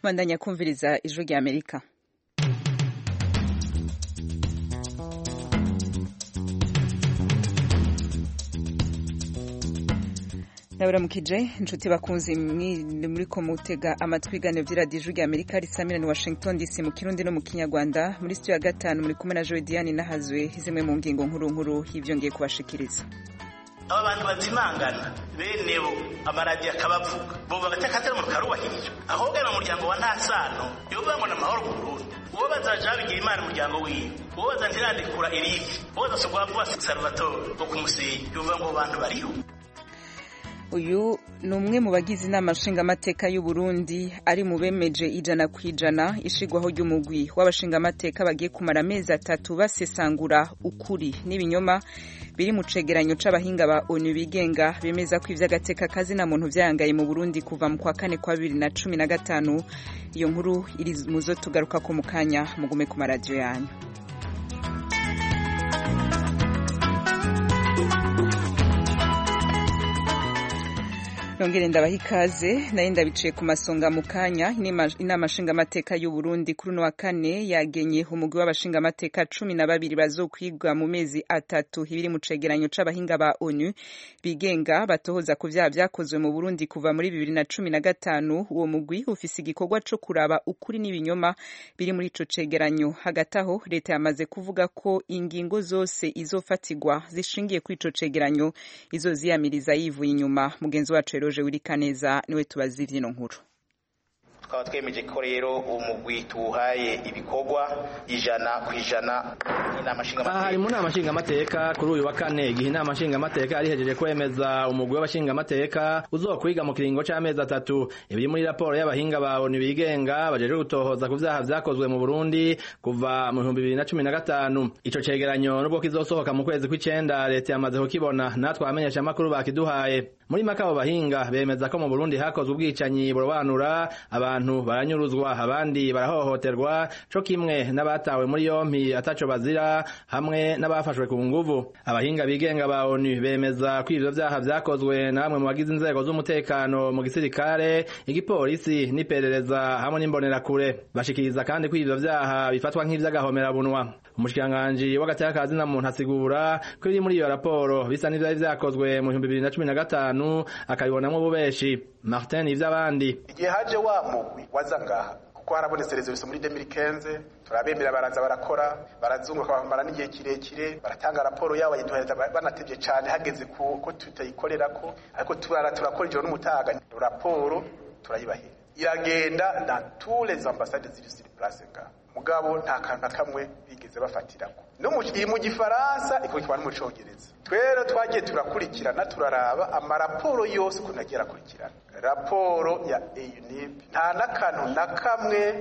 bandanya kumviriza ijwi rya Amerika. Ndabaramukije inshuti bakunzi muri ko mutega amatwi ibiganiro by'iradiyo ijwi rya Amerika risamira ni Washington DC mu Kirundi no mu Kinyarwanda. Muri studio ya gatanu muri kumwe na Joy Diane Nahazwe, zimwe mu ngingo nkuru y'ivyo ngiye kubashikiriza. Aba bantu bazimangana benewo amaradiyo akabavuga bo bagateka mu karubahirije aho gana umuryango wa Ntasano yovuga ngo n'amahoro ku Burundi uwo bazaja bigira Imana umuryango wiwe uwo bazantirandikura Eric uwo bazasogwa vuba Salvatore bo kumusenyi yovuga ngo bantu bariho. Uyu ni umwe mu bagize inama nshingamateka y'u Burundi ari mu bemeje 100% ishigwaho ry'umugwi w'abashingamateka bagiye kumara amezi 3 basesangura ukuri n'ibinyoma biri mu cegeranyo c'abahinga ba ONU bigenga bemeza ko ivy'agateka kazi na muntu vyangaye mu Burundi kuva mu kwa kane kwa 2015. Iyo nkuru iri muzo tugaruka ko mukanya mugume ku maradiyo yanyu. Nongere ndabaha ikaze naye ndabiciye ku masonga mu kanya. Inama nshingamateka y'u Burundi kuri no wa kane yagenye umugwi w'abashingamateka 12 bazokwigwa mu mezi 3 ibiri mu cegeranyo c'abahinga ba ONU bigenga batohoza ku vyaha vyakozwe mu Burundi kuva muri 2015. Uwo mugwi ufise igikorwa co kuraba ukuri n'ibinyoma biri muri ico cegeranyo. Hagati aho leta yamaze kuvuga ko ingingo zose izofatigwa zishingiye kuri ico cegeranyo izoziyamiriza yivuye inyuma. Mugenzi wacu Roje Wirikaneza niwe tubazi ivyino nkuru. Tukaba twemeje ko rero umugwi tuhaye ibikorwa 100% inama nshingamateka. Hari mu nama nshingamateka kuri uyu wa kane igihe inama nshingamateka arihejeje kwemeza umugwi w'abashingamateka uzokwiga mu kiringo c'amezi 3 ibiri muri raporo y'abahinga ba ONU bigenga bajeje gutohoza ku vyaha vyakozwe mu Burundi kuva mu 2015. Ico cegeranyo nubwo kizosohoka mu kwezi kw'icenda leta yamaze kukibona natwe abamenyesha makuru bakiduhaye. Muri makabo bahinga bemeza ko mu Burundi hakozwe ubwicanyi burobanura abantu baranyuruzwa abandi barahohoterwa co kimwe n'abatawe muri yompi ataco bazira hamwe n'abafashwe ku nguvu. Abahinga bigenga ba ONU bemeza ko ivyo vyaha vyakozwe na bamwe mu bagize inzego z'umutekano mu gisirikare, igipolisi n'iperereza hamwe n'imbonerakure. Bashikiriza kandi ko ivyo vyaha bifatwa nk'ivy'agahomerabunwa. Umushikiranganji w'agateka kazi na muntu asigura ko iri muri iyo raporo bisa n'ivyari vyakozwe mu 2015 akabibonamwo ububeshi. Martin ivy'abandi igihe haje wa mugwi wazangaha kuko harabonetse resolution muri 2015 turabemera baraza barakora barazunguka bamara n'igihe kirekire baratanga raporo yabo yiduhereza banatevye cyane hageze ko tutayikorerako ariko turakora ijoro n'umutaga raporo turayibahira iragenda na tous les ambassades sur place nga mugabo nta kantu kamwe bigeze bafatirako no mu gifaransa ikurikirana mu Congereza. Twero twagiye turakurikirana turaraba amaraporo yose kunagera kurikirana raporo ya UNEP nta nakantu na kamwe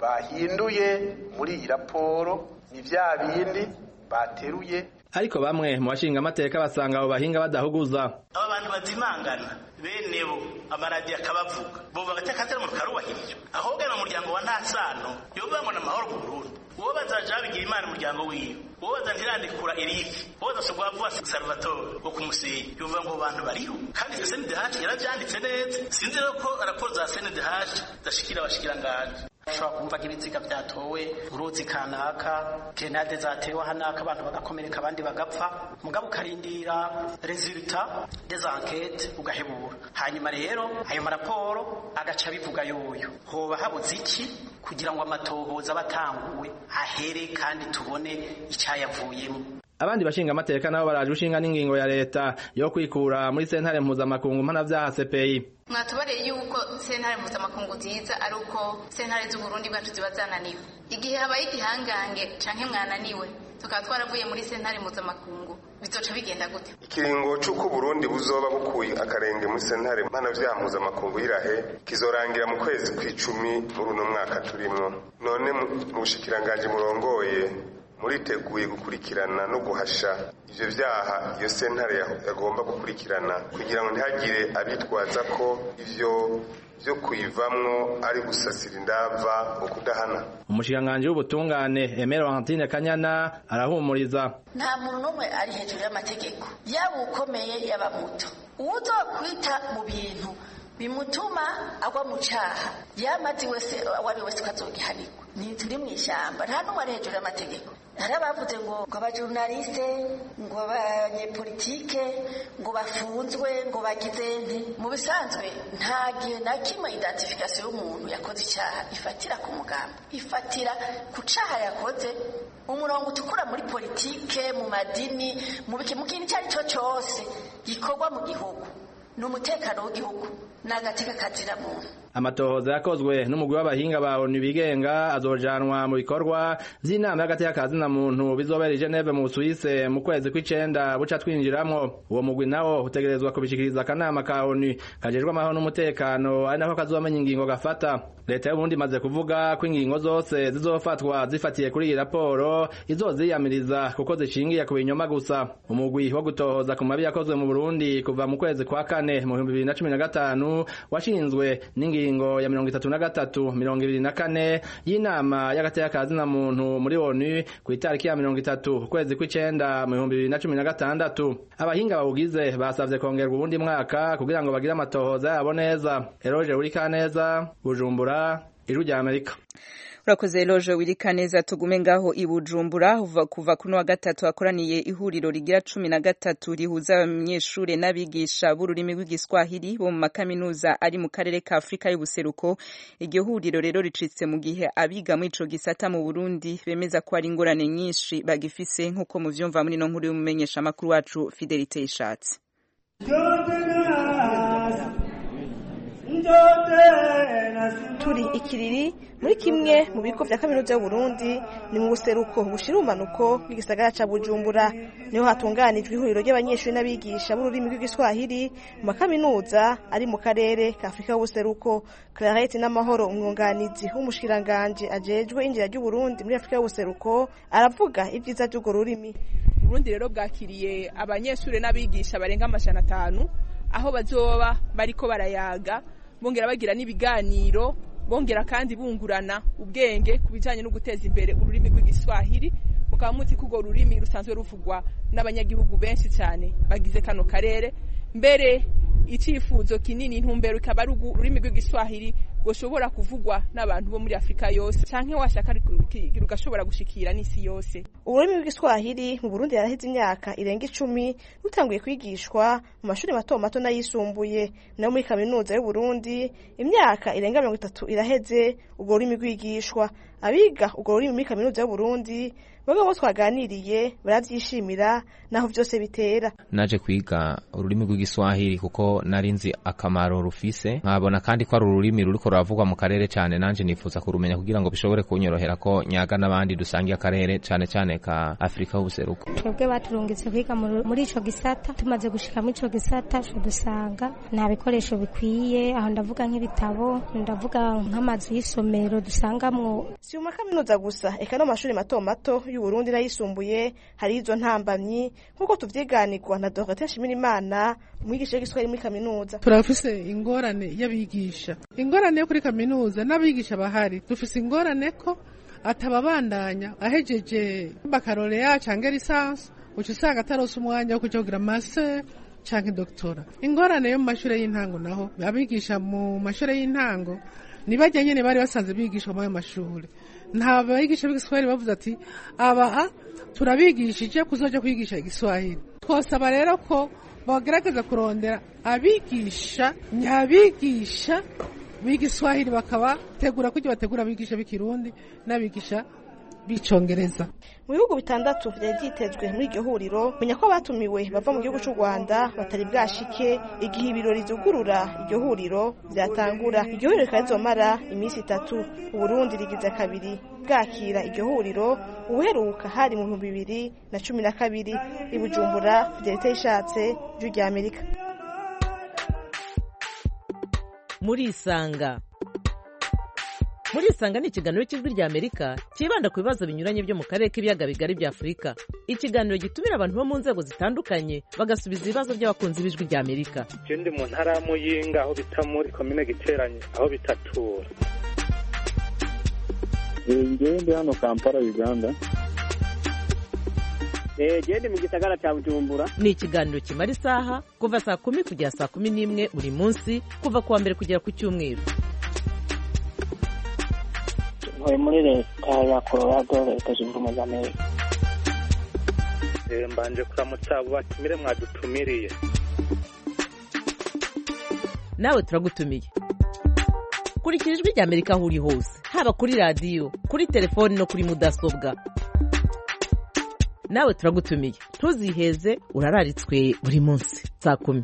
bahinduye muri iyi raporo ni vya bindi bateruye. Ariko bamwe mu bashingamateka basanga abo bahinga badahuguza. Aba bantu bazimangana benewo amaradiyo akabavuga bo bagateka mu karubahirije aho gana umuryango wa Ntasano yovuga ngo n'amahoro ku Burundi uwo bazaja bigira Imana umuryango wiwe uwo bazantirandikura Eric uwo bazasogwa vuba Salvatore bo kumusenyi yovuga ngo bantu bariho kandi CNDH yaravyanditse neza. Sinzi rero ko raporo za CNDH zashikira abashikiranganje ushobora kumva ibiziga vyatowe uruzi kanaka grenade zatewe hanaka abantu bagakomereka abandi bagapfa mugabo ukarindira resultat des enquêtes ugahebura hanyuma rero ayo maraporo agaca bivuga yoyo hoba habuze iki kugira ngo amatohoza batanguwe ahere kandi tubone icayavuyemo. Abandi bashinga amateka nabo baraje ushinga n'ingingo ya leta yo kwikura muri sentare mpuzamakungu mpanavyaha CPI. Mwatubareye yuko sentare mpuzamakungu nziza ari uko sentare z'u Burundi bwacu ziba zananiwe. Igihe habaye igihangange canke mwananiwe tukaba twaravuye muri sentare mpuzamakungu bizoca bigenda gute? Ikiringo c'uko Burundi buzoba bukuye akarenge muri sentare mpanavyaha mpuzamakungu irahe kizorangira mu kwezi kw'icumi muri uno mwaka turimwo. None mu bushikiranganje murongoye muriteguye gukurikirana no guhasha ivyo vyaha iyo sentare yagomba gukurikirana kugira ngo ntihagire abitwaza ko ivyo vyo kuyivamwo ari gusasira indava ukudahana. Umushikiranganji w'ubutungane Emero Antine Kanyana arahumuriza. Nta muntu n'umwe ari hejuru y'amategeko yaba ukomeye yaba muto. Uzokwita mu bintu bimutuma agwa mu caha yamazi wese wari wese kazogihanirwa. Ni turi mu ishyamba nta n'umwe ari hejuru y'amategeko. Hari abavuze ngo abajurnaliste ngo abanyepolitike ngo bafunzwe ngo bagize nti. Mu bisanzwe nta gihe na kimwe identification y'umuntu yakoze icyaha ifatira ku mugambi, ifatira ku caha yakoze. Umurongo utukura muri politike, mu madini, mu kintu icyo ari cyo cyose gikorwa mu gihugu n'umutekano w'igihugu n'agateka kazira muntu. Amatohoza yakozwe n'umugwi w'abahinga ba ONU bigenga azojanwa mu bikorwa vy'inama y'agateka kazina muntu bizobera i Geneve mu Suisse mu kwezi kw'icenda buca twinjiramwo. Uwo mugwi nawo utegerezwa kubishikiriza akanama ka ONU kajejwe amahoro n'umutekano, ari nako kazomenya ingingo gafata. Leta y'Uburundi imaze kuvuga ko ingingo zose zizofatwa zifatiye kuri iyi raporo izoziyamiriza kuko zishingiye ku binyoma gusa. Umugwi wo gutohoza ku mabi yakozwe mu Burundi kuva mu kwezi kwa kane mu 2015 washinzwe n'ingingo ya 33/24 y'inama y'agateka kazina muntu muri ONU ku itariki ya 30 kwezi kw'icenda mu 2016. Abahinga bawugize basavye kongerwa ubundi mwaka kugira ngo bagire amatohoza yabo neza. Eroje Urikaneza, Bujumbura, Ijwi rya Amerika. Urakoze Eloge Wirikaneza. Tugume ngaho i Bujumbura kuva kuno wa gatatu hakoraniye ihuriro rigira 13 rihuza abanyeshure n'abigisha b'ururimi rw'igiswahili bo mu makaminuza ari mu karere ka Afrika y'ubuseruko. Iryo huriro rero ricitse mu gihe abiga mu ico gisata mu Burundi bemeza ko ari ingorane nyinshi bagifise nk'uko muvyumva muri no nkuru y'umumenyesha makuru wacu Fidelite Ishatse. Turi ikiriri muri kimwe mu bigo vya kaminuza y'u Burundi ni mu buseruko bushira umanuko bw'igisagara ca Bujumbura. Niho hatunganijwe ihuriro ry'abanyeshuri n'abigisha b'ururimi rw'igiswahili mu makaminuza ari mu karere ka Afrika y'ubuseruko. Clarette n'amahoro umwunganizi w'umushikiranganje ajejwe injira ry'u Burundi muri Afrika y'ubuseruko aravuga ibyiza by'urwo rurimi. Burundi rero bwakiriye abanyeshuri n'abigisha barenga 500 aho bazoba bariko barayaga bongera bagira n'ibiganiro bongera kandi bungurana ubwenge kubijanye no guteza imbere ururimi rw'igiswahili. Mukaba muzi ko urwo rurimi rusanzwe ruvugwa n'abanyagihugu benshi cyane bagize kano karere. Mbere icifuzo kinini intumbero ikaba ari ururimi rw'igiswahili goshobora kuvugwa n'abantu bo muri Afrika yose canke washaka rugashobora gushikira n'isi yose. Ururimi rw'igiswahili mu Burundi yaraheze imyaka irenga 10 rutanguye kwigishwa mu mashuri mato mato n'ayisumbuye. Nayo muri kaminuza y'u Burundi imyaka irenga 30 iraheze urwo rurimi rwigishwa. Abiga urwo rurimi muri kaminuza y'u Burundi bagabo twaganiriye baravyishimira naho vyose bitera. Naje kwiga ururimi rw'igiswahili kuko narinzi akamaro rufise, nkabona kandi ko ari ururimi ruriko ruravugwa mu karere cyane, nanje nifuza kurumenya kugira ngo bishobore kunyorohera ko nyaga n'abandi dusangiye akarere cyane cyane ka Afrika y'ubuseruko. Twebwe baturungitse kwiga muri ico gisata, tumaze gushika muri ico gisata dusanga nta bikoresho bikwiye, aho ndavuga nk'ibitabo, ndavuga nk'amazu y'isomero dusangamwo. Si mu makaminuza gusa, eka no mashuri mato mato y'u Burundi n'ayisumbuye hari izo ntambamyi nkuko tuvyiganirwa na Dr. Nshimirimana umwigisha w'igiswahili muri kaminuza. Turafise ingorane y'abigisha, ingorane yo kuri kaminuza n'abigisha bahari. Dufise ingorane ko atababandanya ahejeje baccalaureat canke licence uca usanga atarose umwanya wo kuja kugira master canke doctora. Ingorane yo mu mashure y'intango naho abigisha mu mashure y'intango nibajya nyene bari basanze bigisha mu mashure. Nta bayigisha b'igiswahili bavuze ati aba turabigishije kuzoja kwigisha igiswahili. Twosaba rero ko bagerageza kurondera abigisha nyabigisha b'igiswahili bakabategura kugira bategura abigisha b'ikirundi n'abigisha b'icongereza. Mu bihugu bitandatu vyari vyitezwe muri iryo huriro, menya ko batumiwe bava mu gihugu cy'u Rwanda batari bwashike igihe ibirori vyugurura iryo huriro vyatangura. Iryo huriro rikazomara iminsi 3. Uburundi rigize kabiri bwakira iryo huriro, uheruka hari mu 2012. I Bujumbura, Fidelite Ishatse, Ijwi rya Amerika. Muri Isanga ni ikiganiro cy'Ijwi rya Amerika kibanda ku bibazo binyuranye byo mu karere k'ibiyaga bigari bya Afrika. Ikiganiro gitumira abantu bo mu nzego zitandukanye bagasubiza ibibazo by'abakunzi b'Ijwi rya Amerika. Ndi mu ntara ya Muyinga aho bita muri commune Giteranye aho bitatura. Ndi hano Kampala, Uganda. Gende mu gisagara cya Bujumbura. Ni ikiganiro kimara isaha kuva saa 10 kugera saa 11 buri munsi kuva kuwa mbere kugera ku cyumweru. Muri leta ya Colorado leta zunze ubumwe za Amerika. Mbanje kuramutsa abo batumire mwadutumiriye. Nawe turagutumiye. Kurikira Ijwi ry'Amerika aho uri hose, haba kuri radio, kuri telefone no kuri mudasobwa. Nawe turagutumiye. Ntuziheze, urararitswe buri munsi saa 10.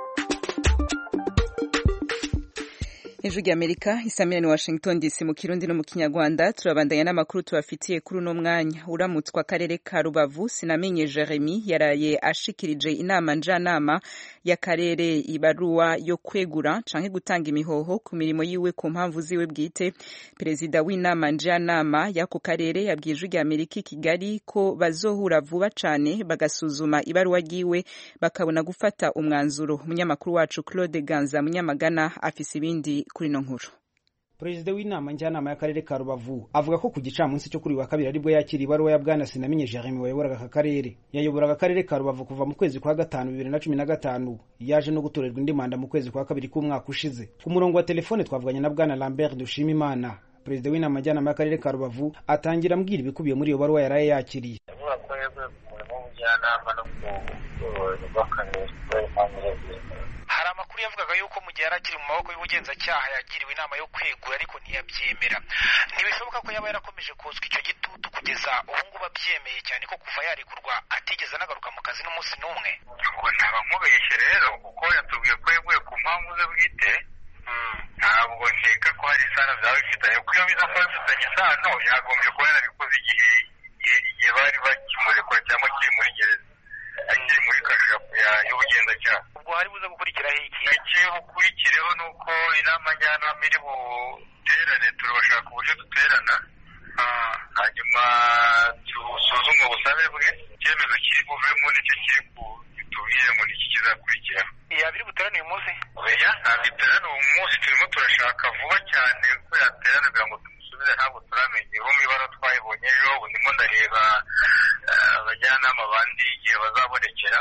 Ijwi ry'Amerika isamira ni Washington DC mu Kirundi no mu Kinyarwanda. Turabandanya n'amakuru tubafitiye kuri uno mwanya. Uramutswa akarere ka Rubavu Sinamenye Jeremy yaraye ashikirije inama njyanama y'akarere ibaruwa yo kwegura canke gutanga imihoho ku mirimo yiwe ku mpamvu ziwe bwite. Perezida w'inama njyanama y'ako karere yabwiye Ijwi ry'Amerika Kigali ko bazohura vuba cane bagasuzuma ibaruwa yiwe bakabona gufata umwanzuro. Umunyamakuru wacu Claude Ganza Munyamagana afise ibindi kuri no nkuru. Perezida w'inama njyanama y'akarere ka Rubavu avuga ko ku gicamunsi cyo kuri wa kabiri aribwo yakira ibaruwa ya bwana Sinamenye Jeremy wayoboraga aka karere. Yayoboraga akarere ka Rubavu kuva mu kwezi kwa 5 2015, yaje no gutorerwa indi manda mu kwezi kwa kabiri k'umwaka ushize. Ku murongo wa telefone twavuganye na bwana Lambert Dushimimana, perezida w'inama njyanama y'akarere ka Rubavu, atangira ambwira ibikubiye muri iyo baruwa yaraye yakiriye. Hari amakuru yavugaga yuko mu gihe yarakiri mu maboko y'ubugenzacyaha yagiriwe inama yo kwegura ariko ntiyabyemera. Ntibishoboka ko yaba yarakomeje kozwa icyo gitutu kugeza ubu ngubu abyemeye, cyane ko kuva yarekurwa atigeze anagaruka mu kazi n'umunsi n'umwe. Ngo ntaba nkubeshye rero kuko yatubwiye ko yeguye ku mpamvu ze bwite. Ntabwo nkeka ko hari isano byaba bifitanye, kuko iyo biza kuba bifitanye isano yagombye kuba yarabikoze igihe bari bakimurekura cyangwa kiri muri gereza, akiri muri kasho y'ubugenzacyaha. Ubwo hari buze gukurikiraho iki? Ikiriho ni uko inama njyanama iri buterane, turabashaka uburyo duterana, hanyuma tusuzume ubusabe bwe, icyemezo kiri buvemo nicyo kiri tubwire ngo niki kizakurikiraho. Yabiri buterane uyu munsi? Oya, ntabwo iterane uyu munsi, turimo turashaka vuba cyane ko yaterana kugira ngo tumusubize, ntabwo turamenye. Bo mu ibara twayibonye ejo, ubu ndimo ndareba abajyanama bandi igihe bazabonekera.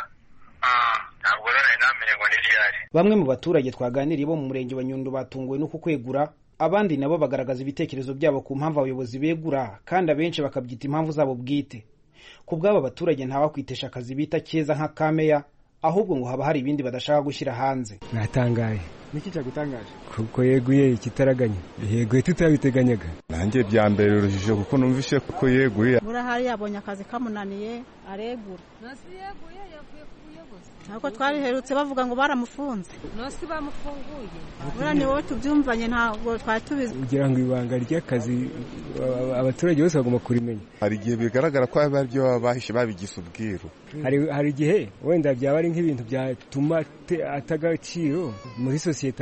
Ntabwo rero namenye ngo ni ryari. Bamwe mu baturage twaganiriye bo mu murenge wa Nyundo batunguwe no kukwegura, abandi nabo bagaragaza ibitekerezo byabo ku mpamvu abayobozi begura, kandi abenshi bakabyita impamvu zabo bwite. Ku bw'aba baturage ntawakwitesha akazi bita keza nka kameya, ahubwo ngo haba hari ibindi badashaka gushyira hanze. Natangaye. Niki cyagutangaje? Kuko yeguye ikitaraganya. Yeguye tutabiteganyaga. Nanjye bya mbere urujijo kuko numvishe ko yeguye. Burahari yabonye akazi kamunaniye aregura. Nasi yeguye yavuye ku buyobozi. Ntabwo twariherutse bavuga ngo baramufunze. Nasi bamufunguye. Bura ni wowe tubyumvanye, ntabwo twari tubizi. Kugira ngo ibanga ry'akazi abaturage bose bagomba kurimenya. Hari igihe bigaragara ko ababyo bahishe babigisa ubwiru. Hari igihe wenda byaba ari nk'ibintu byatuma atagaciro muri sosiyete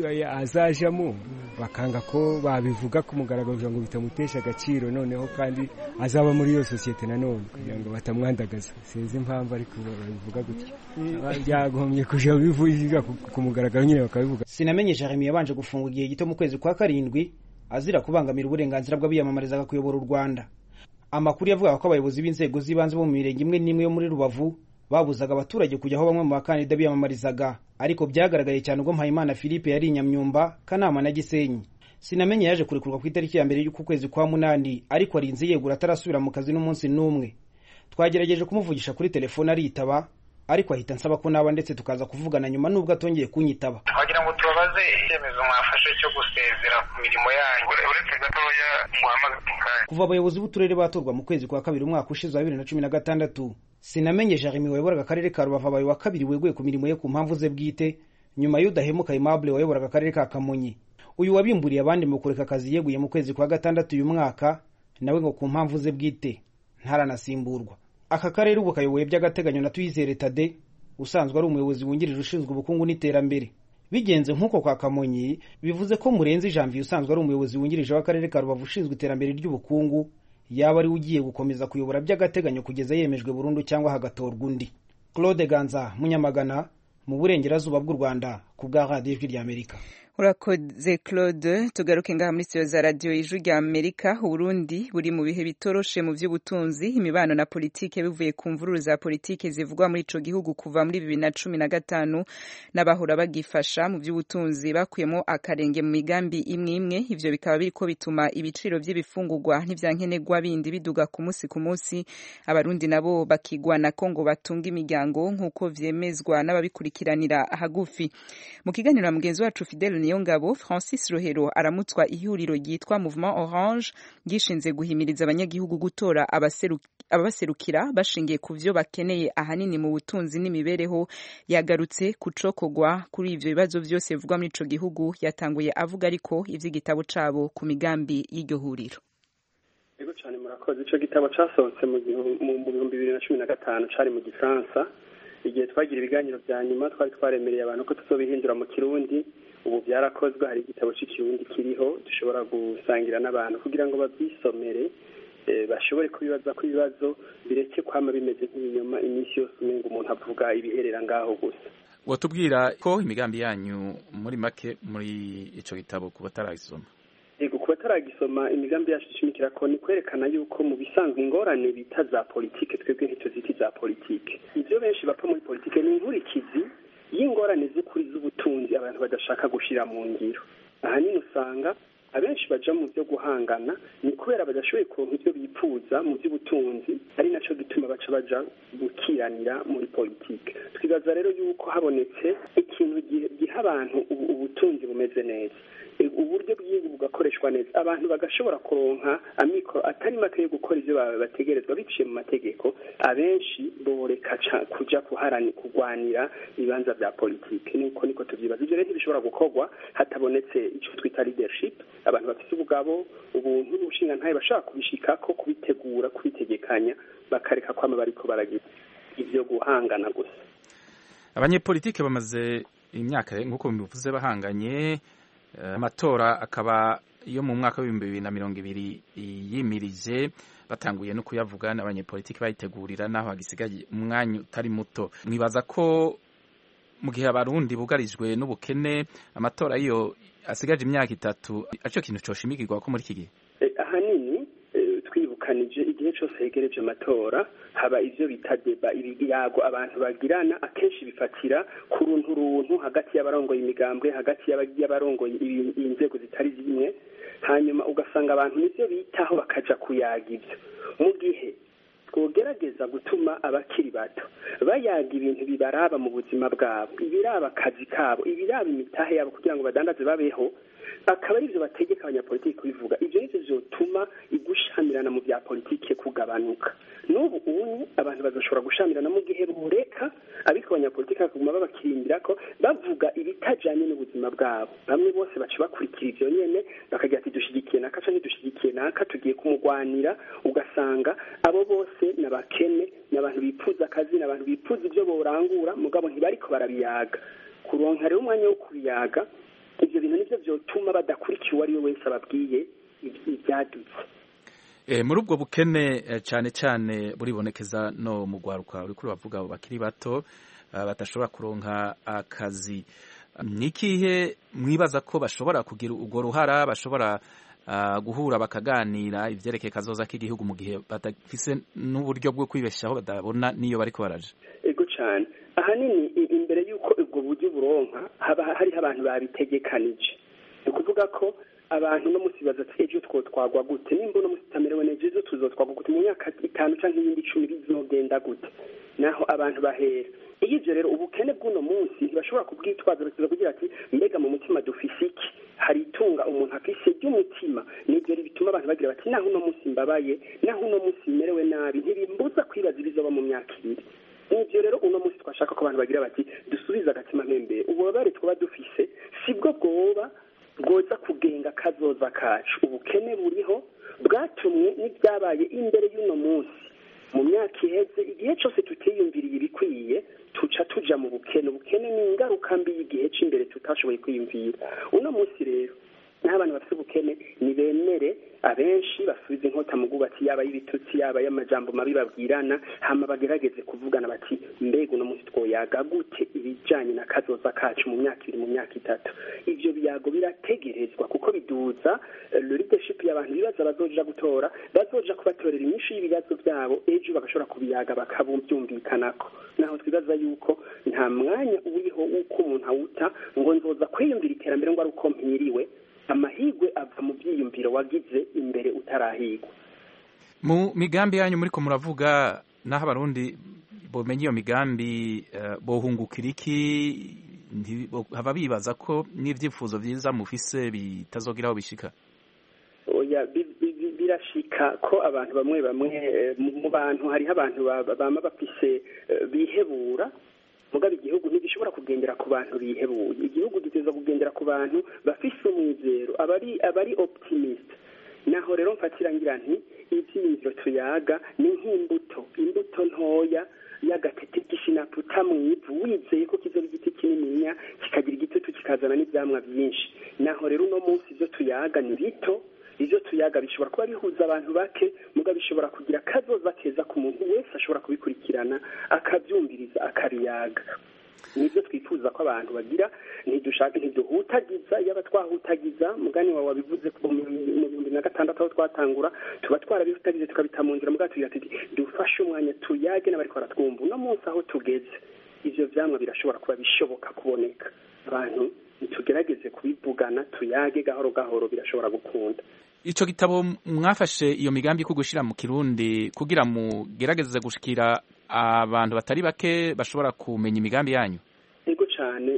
azajamo, bakanga ko babivuga ku mugaragaro ngo bitamutesha agaciro, noneho kandi azaba muri iyo sosiyete nanone kugira ngo batamwandagaza. Sinzi impamvu ariko babivuga gutyo. Byagombye kuja bivuga ku mugaragaro nyine bakabivuga. Sinamenye Jeremy yabanje gufungwa igihe gito mu kwezi kwa 7 azira kubangamira uburenganzira bw'abiyamamarizaga kuyobora u Rwanda. Amakuru yavuga ko abayobozi b'inzego z'ibanze bo mu mirenge imwe n'imwe yo muri Rubavu babuzaga abaturage kujya aho bamwe mu bakandida biyamamarizaga, ariko byagaragaye cyane ubwo Mpayimana Philippe yari Nyamyumba, Kanama na Gisenyi. Sinamenye yaje kurekurwa ku itariki ya mbere y'uku kwezi kwa 8, ariko arinze yegura atarasubira mu kazi n'umunsi n'umwe. Twagerageje kumuvugisha kuri telefone aritaba, ariko ahita nsaba ko naba ndetse tukaza kuvugana nyuma nubwo atongeye kunyitaba. Wagira ngo tubabaze icyemezo mwafashe cyo gusezera ku mirimo yanyu uretse gatoya muhamagara. Kuva abayobozi b'uturere batorwa mu kwezi kwa 2 umwaka ushize wa 2016, Sinamenye Jeremy wayoboraga akarere ka Rubavu abaye wa kabiri weguye ku mirimo ye ku mpamvu ze bwite, nyuma y'udahemuka Aimable wayoboraga akarere ka Kamonyi. Uyu wabimburiye abandi mu kureka akazi yeguye mu kwezi kwa 6 uyu mwaka, nawe ngo ku mpamvu ze bwite ntaranasimburwa. Aka karere ubu kayoboye by'agateganyo na Tuyizere Tade, usanzwe ari umuyobozi wungirije ushinzwe ubukungu n'iterambere. Bigenze nk'uko kwa Kamonyi, bivuze ko Murenzi Janvier usanzwe ari umuyobozi wungirije w'akarere ka Rubavu ushinzwe iterambere ry'ubukungu yaba ari ugiye gukomeza kuyobora by'agateganyo kugeza yemejwe burundu cyangwa hagatorwa undi. Claude Ganza Munyamagana mu burengerazuba bw'u Rwanda ku bwa Radio Ijwi ry'Amerika. urakoze Claude. Tugaruke ngaha muri studio za radio Ijwi rya Amerika. Uburundi buri mu bihe bitoroshe mu vy'ubutunzi, imibano na politike bivuye ku mvururu za politike zivugwa muri ico gihugu kuva muri 2015 n'abahora bagifasha mu vy'ubutunzi bakuyemo akarenge mu migambi imwe ivyo bikaba biriko bituma ibiciro vy'ibifungurwa n'ivyankenerwa bindi biduga ku munsi abarundi nabo bakigwana ko ngo batunga imiryango nk'uko vyemezwa n'ababikurikiranira hagufi. Mu kiganiro mugenzi wacu Fidel Niyongabo, Francis Rohero aramutswa ihuriro ryitwa Mouvement Orange gishinze guhimiriza abanyagihugu gutora abaserukira bashingiye ku vyo bakeneye ahanini mu butunzi n'imibereho. Yagarutse kucokogwa kuri ivyo bibazo vyose bivugwa muri ico gihugu, yatanguye avuga ariko ivy'igitabo cabo ku migambi y'iryo huriro. Ego cyane murakoze. Ico gitabo casohotse mu 2015 cari mu Gifaransa. Igihe twagira ibiganiro vya nyuma twari twaremereye abantu ko tuzobihindura mu Kirundi. Ubu byarakozwe, hari igitabo cy'ikirundi kiriho dushobora gusangira n'abantu kugira ngo babyisomere, bashobore kubibaza ko ibibazo bireke kwama bimeze nk'ibinyoma iminsi yose umenga umuntu avuga ibiherera ngaho gusa. Watubwira ko imigambi yanyu muri make muri ico gitabo ku bataragisoma? Yego, ku bataragisoma imigambi yacu ishimikira ko ni kwerekana yuko mu bisanzwe ingorane bita za politike twebwe ntituziti za politike. Ivyo benshi bapfa muri politike ni inkurikizi y'ingorane z'ukuri z'ubutunzi abantu badashaka gushira mu ngiro. Ahanini usanga abenshi baja mu byo guhangana ni kubera badashoboye kuronka ivyo bipfuza mu by'ubutunzi, ari naco gituma baca baja gukiranira muri politike. Twibaza rero yuko habonetse ikintu giha abantu ubutunzi bumeze neza, uburyo bw'igihugu bugakoreshwa neza, abantu bagashobora kuronka amikoro atari make yo gukora ivyo bategerezwa biciye mu mategeko, abenshi boreka kuja kurwanira ibibanza vya politike. Niko tuvyibaza. Ivyo rero ntibishobora gukorwa hatabonetse ico twita leadership, abantu bafite ubugabo, ubuntu n'ubushinga ntaye bashaka kubishikako, kubitegura, kubitegekanya, bakareka kwama bariko baragira ivyo guhangana gusa. Abanyepolitike bamaze imyaka nk'uko bivuze bahanganye, amatora akaba iyo mu mwaka wa 2020 yimirije, batanguye no kuyavuga n'abanyepolitike bayitegurira naho hagisigaye umwanya utari muto. Mwibaza ko mu gihe abarundi bugarijwe n'ubukene, amatora iyo asigaje imyaka 3 aco kintu coshimikirwa ko muri iki gihe? Ahanini twibukanije igihe cyose hegereje amatora haba ivyo bita deba, ibiyago abantu bagirana, akenshi bifatira ku runtu hagati y'abarongoye imigambwe, hagati y'abarongoye inzego zitari zimwe, hanyuma ugasanga abantu nivyo bitaho bakaja kuyaga ivyo. Mu gihe twogerageza gutuma abakiri bato bayaga ibintu bibaraba mu buzima bwabo, ibiraba akazi kabo, ibiraba imitahe yabo kugira ngo badandaze babeho, akaba ari byo bategeka abanyapolitiki kubivuga. Ivyo nivyo vyotuma igushamirana mu bya politike kugabanuka. N'ubu abantu bazoshobora gushamirana mu gihe bureka abiko abanyapolitiki bakaguma babakirimbira ko bavuga ibitajanye n'ubuzima bwabo. Bamwe bose baca bakurikira ivyo nyene bakagira ati dushigikiye naka canke dushigikiye naka, tugiye kumugwanira. Ugasanga abo bose n'abakene, n'abantu bipfuza akazi, n'abantu bipfuza ivyo borangura, mugabo ntibariko barabiyaga. Kuronka rero umwanya wo kubiyaga, ivyo bintu nivyo vyotuma badakurikiye uwari we wese ababwiye ivyadutse. Muri ubwo bukene cane cane buribonekeza no mu gwaruka uriko bavuga abo bakiri bato batashobora kuronka akazi. Nikihe mwibaza ko bashobora kugira urwo ruhara, bashobora guhura bakaganira ivyerekeye kazoza k'igihugu mu gihe badafise n'uburyo bwo kwibeshaho, badabona niyo bariko baraje? Ego cane. Ahanini imbere yuko ubwo buryo buronka haba hariho abantu babitegekanije. Ni ukuvuga ko abantu no musibaza ati ejo twotwagwa gute, nimba no musitamerewe neza ejo tuzotwagwa gute, mu myaka 5 canke 10 bizogenda gute, naho abantu bahera. Iyo rero ubukene bw'uno munsi ntibashobora kubwitwaza bakiza kugira ati mbega mu mutima dufise iki, hari itunga umuntu afise ry'umutima. Nibyo bituma abantu bagira bati naho uno munsi mbabaye, naho uno munsi merewe nabi, ntibimbuza kwibaza ibizoba mu myaka 2. Nibyo rero uno munsi twashaka ko abantu bagira bati dusubiza agatima mpembere, ububabare twaba dufise sibwo bwoza kugenga kazoza kacu. Ubukene buriho bwatumwe n'ibyabaye imbere y'uno munsi. Mu myaka iheze igihe cyose tutiyumviriye ibikwiye tuca tuja mu bukene. Ubukene ni ingaruka mbi y'igihe cy'imbere tutashoboye kwiyumvira. Uno munsi rero n'abantu bafite ubukene nibemere abenshi basubiza inkota mu bwubatsi yaba y'ibitutsi yaba y'amajambo mabi babwirana hama bagerageze kuvugana bati mbega uno munsi twoyaga gute ibijanye na kazoza kacu mu myaka 2 mu myaka 3. Ivyo biyago birategerezwa kuko biduza leadership y'abantu bibaza bazoja gutora bazoja kubatorera inyishu y'ibibazo byabo ejo bagashobora kubiyaga bakabyumvikanako. Naho twibaza yuko nta mwanya uriho uko umuntu awuta ngo nzoza kwiyumvira iterambere ngo ari uko mpiriwe. Amahigwe ava mu byiyumviro wagize imbere utarahigwa. Mu migambi yanyu muri ko muravuga naho abarundi bomenye iyo migambi bohungukira iki haba bibaza ko n'ivyifuzo vyiza mufise bitazogiraho bishika? Oya birashika ko abantu bamwe mu bantu hariho abantu bama bafise bihebura mugabe igihugu ntigishobora kugendera ku bantu bihebuye. Igihugu giteza kugendera ku bantu bafise umwizero abari optimist. Naho rero mfatira ngira nti ivyiyumviro tuyaga ni nk'imbuto ntoya y'agatete gishinaputa mwivu wizeye ko kizoba igiti kinininya kikagira igitutu kikazana n'ivyamwa byinshi. Naho rero uno munsi ivyo tuyaga ni bito, ivyo tuyaga bishobora kuba bihuza abantu bake muga bishobora kugira kazoza keza ku muntu wese ashobora kubikurikirana akabyumviriza akabiyaga. Nibyo twifuza ko abantu bagira ntiduhutagiza yaba twahutagiza mugani wawe wabivuze mu 2006 aho twatangura tuba twarabihutagize tukabita mu nzira muga tugira ati dufashe umwanya tuyage n'abariko baratwumva uno munsi aho tugeze ivyo vyamwa birashobora kuba bishoboka kuboneka. Abantu tugerageze kubivugana tuyage gahoro gahoro birashobora gukunda. Ico gitabo mwafashe iyo migambi ko gushira mu Kirundi kugira mugerageze gushikira abantu batari bake bashobora kumenya imigambi yanyu? Yego cyane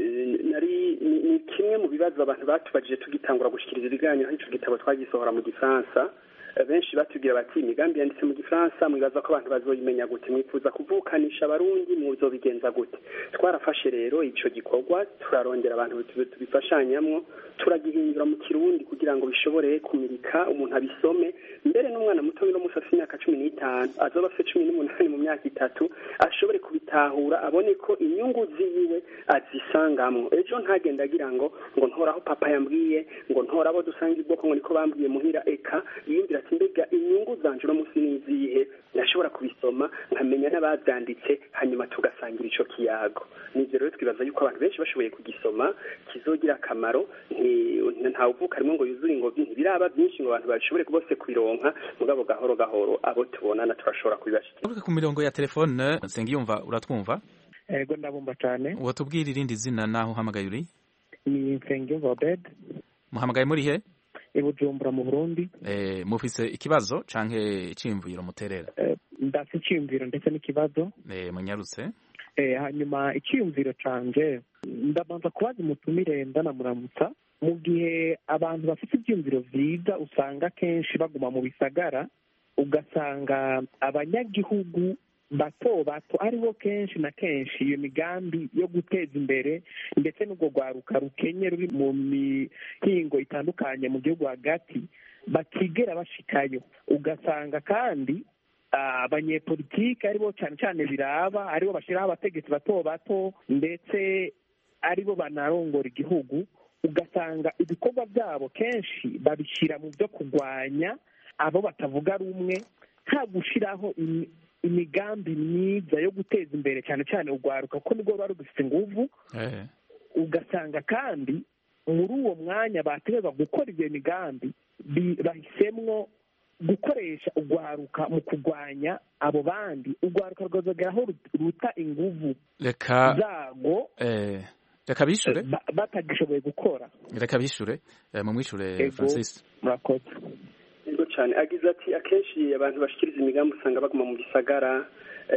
ni kimwe mu bibazo abantu batubajije tugitangura gushikiriza ibiganiro ico gitabo twagisohora mu Gifaransa. Benshi batubwira bati imigambi yanditse mu Gifaransa mwibaza ko abantu bazoyimenya gute mwifuza kuvukanisha abarundi muzobigenza gute. Twarafashe rero ico gikorwa turarondera abantu tubifashanyamwo turagihindura mu Kirundi kugira ngo bishobore kumirika umuntu abisome mbere n'umwana muto no musafite imyaka 15 azoba afite 18 mu myaka 3 ashobore kubitahura abone ko inyungu ziwe azisangamwo ejo ntagenda agira ngo ntoraho papa yambwiye ngo ntorabo dusanga iboko ngo niko bambwiye muhira eka yindira ati mbega inyungu zanje no musi nizihe nashobora kubisoma nkamenya n'ababyanditse hanyuma tugasangira ico kiyago. Nivyo rero twibaza yuko abantu benshi bashoboye kugisoma kizogira akamaro nta uvuka rimwe ngo yuzure ingobyi ntibiraba byinshi ngo abantu bashobore bose kubironka mugabo gahoro gahoro abo tubonana turashobora kubibashikira. Ku mirongo ya telefone Nsengiyumva uratwumva? Ego ndabumva cyane. Watubwira irindi zina naho uhamagaye uri? Ni Nsengiyumva Obed. Muhamagaye muri he? Bujumbura mu Burundi. Mufise ikibazo canke iciyumviro muterera? Ndafise iciyumviro ndetse n'ikibazo. Munyarutse. Hanyuma iciyumviro canje ndabanza kubaza umutumire ndanamuramutsa mu gihe abantu bafite ibyumviro vyiza usanga kenshi baguma mu bisagara ugasanga abanyagihugu bato aribo kenshi na kenshi iyo migambi yo guteza imbere ndetse n'ubwo rwaruka rukenye ruri mu mihingo itandukanye mu gihugu hagati batigera bashikayo. Ugasanga kandi abanyepolitike aribo cyane cyane biraba aribo bashiraho abategetsi bato ndetse aribo banarongora igihugu. Ugasanga ibikorwa byabo kenshi babishyira mu byo kurwanya abo batavuga rumwe nta gushiraho imigambi myiza yo guteza imbere cyane cyane urwaruka kuko nibwo ruba rufite inguvu. Ugasanga kandi muri uwo mwanya bategerezwa gukora iyo migambi bahisemwo gukoresha urwaruka mu kurwanya abo bandi. Urwaruka rwazageraho ruta inguvu zago reka bishure batagishoboye gukora. Reka bishure mumwishure Francis. Murakoze. Yego cyane agize ati akenshi abantu bashikiriza imigambi usanga baguma mu gisagara.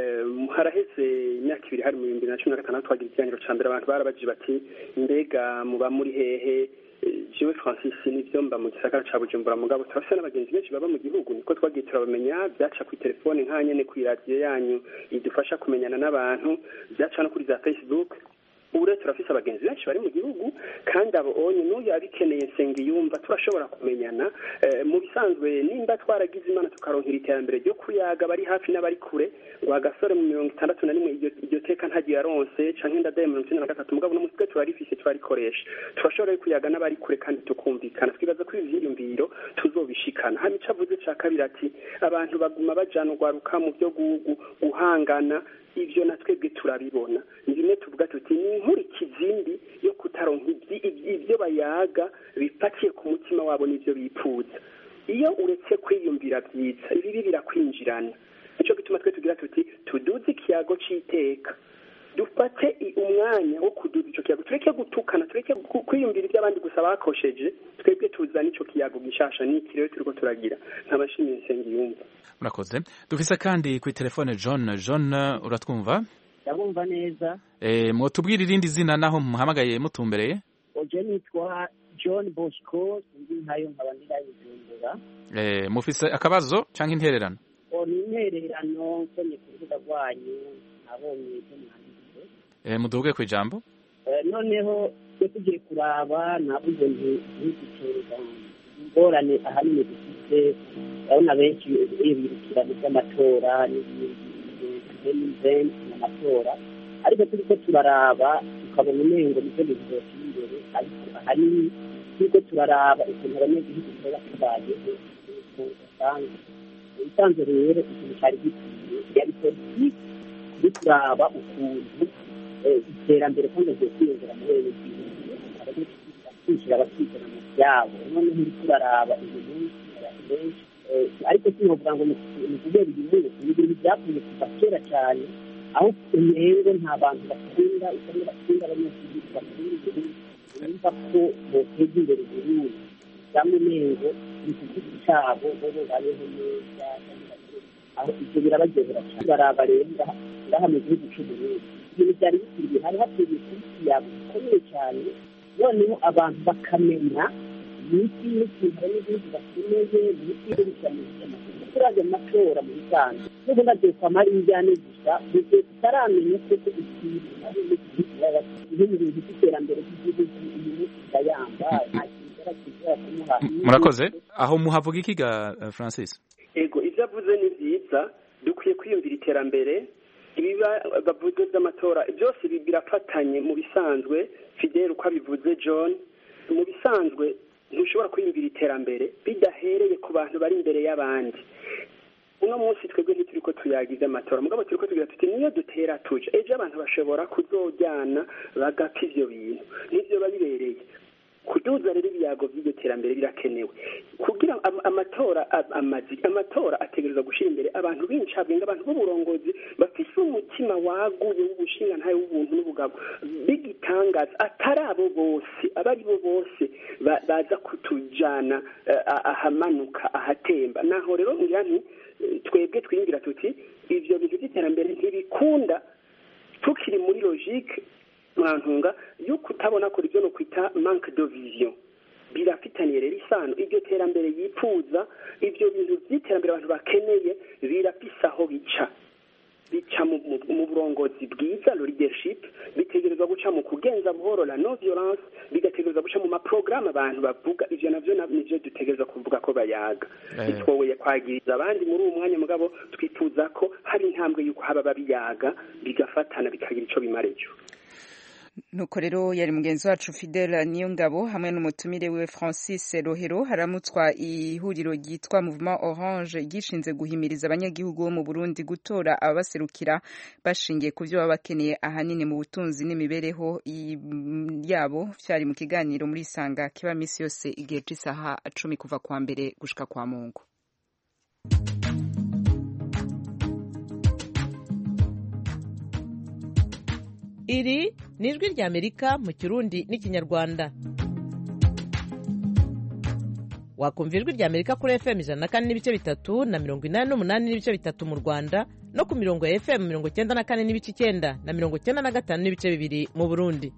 Haraheze imyaka 2 hari mu 2016 twagira ikiganiro ca mbere abantu barabajije bati mbega muba muri hehe. Jewe Francis nivyo mba mu gisagara ca Bujumbura mugabo turafise n'abagenzi benshi baba mu gihugu niko twagiye turabamenya byaca ku telefone nkanyene ku radio yanyu idufasha kumenyana n'abantu byaca no kuri za Facebook. ubu turafise abagenzi benshi bari mu gihugu kandi abo onye n'uyu abikeneye Nsengiyumva turashobora kumenyana mu bisanzwe nimba twaragize imana tukaronkera iterambere ryo kuyaga bari hafi n'abari kure ngo agasore mu 61 iryo teka ntagiye aronse canke ndadaye mu 93 mugabo no mutwe turarifise twarikoresha turashobora kuyaga n'abari kure kandi tukumvikana twibaza ko ivyiyumviro tuzobishikana hama icavuze ca kabiri ati abantu baguma bajana ugwaruka mu byo guhangana ivyo natwebwe turabibona ni bimwe tuvuga tuti ni inkurikizindi yo kutaronka ivyo bayaga bipakiye ku mutima wabo n'ivyo bipfuza iyo uretse kwiyumvira vyiza ibi birakwinjirana nico gituma twe tugira tuti tuduze ikiyago c'iteka dufate umwanya wo kuduza ico kiyago tureke gutukana tureke kwiyumvira ivyo abandi gusa bakosheje twebwe tuzana ico kiyago gishasha n'iki rero turiko turagira nk'abashimiye Nsengiyumva. Murakoze. Dufise kandi kuri telefone John uratwumva? Ndabumva neza. Mwotubwira irindi zina naho muhamagaye mutumbereye? Oje nitwa John Bosco ndi nkayo nkabandira Bujumbura. Mufise akabazo canke intererano? Ni intererano nsomye ku rubuga rwanyu nabonye ibyo mwanditse. Muduge ku ijambo? Noneho tugiye kuraba nabuze ntigitereza ingorane ahanini dufite urabona benshi birukirana by'amatora n'ibintu n'amatora ariko turiko turaraba tukabona umengo nivyo bizotera imbere ariko ahanini turiko turaraba ukuntu abanyagihugu baba tubayeho usanga usanze rero ikintu cari gikwiye yari politiki kuri turaba ukuntu iterambere kandi ryo kwiyongera mu bene bw'igihugu kwishyira abakizana mu byabo noneho uriko uraraba ibintu benshi ariko sinovuga ngo ni kubera ibintu ibintu byakunze kuva kera cyane aho umengo nta bantu bakunda usanga bakunda abanyagihugu bakunda igihugu bumva ko boteza imbere igihugu cyangwa umengo ni ku giti cyabo bo babeho neza aho ibyo birabagezera cyane baraba rero ngaha mu gihugu cy'uburundi ibintu byari bikwiriye hari hakwiriye kuyabo bikomeye cyane noneho abantu bakamenya niki n'ikintu n'igihugu bakeneye niki n'ibishyamije turaje amatora mu bisanzwe n'ubu nagiye kwa Marinjane gusa bigiye tutaramenya ko ikintu ari ibintu by'iterambere ry'igihugu ibintu byayamba murakoze aho muhavuga iki ga Francis? Ego ivyo avuze ni vyiza dukwiye kwiyumvira iterambere ibiba bavuze by'amatora byose birafatanye mu bisanzwe Fidel uko abivuze John mu bisanzwe ntushobora kwiyumvira iterambere bidahereye ku bantu bari imbere y'abandi uno munsi twebwe ntituriko tuyagize amatora mugabo turiko tugira tuti niyo dutera tuje ejo abantu bashobora kuzojyana bagapfa ivyo bintu nivyo babibereye kuduza rero ibiyago by'iryo terambere birakenewe kugira amatora ategerezwa gushira imbere abantu b'incabwenge abantu b'uburongozi bafise umutima waguye w'ubushinga ntayo w'ubuntu n'ubugabo bigitangaza atari abo bose abari bo bose baza kutujana ahamanuka ahatemba naho rero ngira nti twebwe twingira tuti ivyo bintu by'iterambere ntibikunda tukiri muri logique mwantunga yo kutabona ko ibyo no kwita manque de vision birafitaniye rero isano iryo terambere yipfuza ibyo bintu by'iterambere abantu bakeneye birapisaho bica mu burongozi bwiza leadership bitegerezwa guca mu kugenza buhoro la non violence bigategerezwa guca mu maprograme abantu bavuga ivyo navyo nivyo dutegerezwa kuvuga ko bayaga bitwoye kwagiriza abandi muri uwo mwanya mugabo twifuza ko hari intambwe yuko haba babiyaga bigafatana bikagira ico bimarejo. Nuko rero yari mugenzi wacu Fidel Niyongabo hamwe n'umutumire we Francis Rohero haramutswa ihuriro ryitwa Mouvement Orange gishinze guhimiriza abanyagihugu bo mu Burundi gutora ababaserukira bashingiye ku byo baba bakeneye ahanini mu butunzi n'imibereho yabo cyari mu kiganiro muri Sanga kiba misi yose igihe cy'isaha 10 kuva kwa mbere gushika kwa Mungu. Iri ni ijwi ry'Amerika mu Kirundi n'ikinyarwanda. Wakumva ijwi ry'Amerika kuri FM 104.3 na 88.3 mu Rwanda no ku mirongo ya FM 94.9 na 95.2 mu Burundi.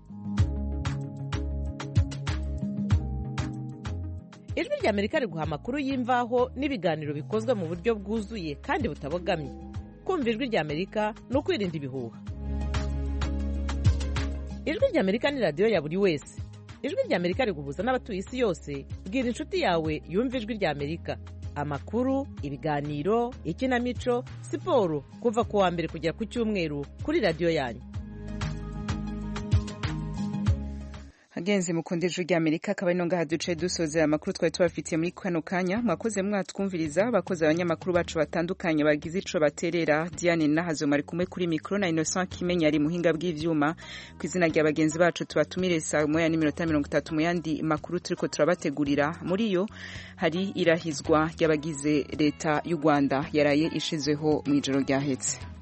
Ijwi ry'Amerika riguha amakuru y'imvaho n'ibiganiro bikozwe mu buryo bwuzuye kandi butabogamye. Kumva ijwi ry'Amerika no kwirinda ibihuha. ijwi ry'Amerika ni radiyo ya buri wese. Ijwi ry'Amerika riguhuza n'abatuye isi yose. Bwira inshuti yawe yumva ijwi ry'Amerika. Amakuru, ibiganiro, ikinamico, siporo, kuva ku wa mbere kugera ku cyumweru kuri radiyo yanyu. Agenzi mukunde ijwi ry'Amerika akaba ino ngaha duce dusozera amakuru twari tubafitiye muri kano kanya. Mwakoze mwatwumviriza, abakozi abanyamakuru bacu batandukanye bagize ico baterera. Diane Nahazo mari kumwe kuri mikro na Innocent Kimenya ari muhinga bw'ivyuma. Ku izina rya bagenzi bacu tubatumire saa 1:30 mu yandi makuru turiko turabategurira. Muri yo hari irahizwa ry'abagize leta y'u Rwanda yaraye ishizweho mu ijoro ryahetse.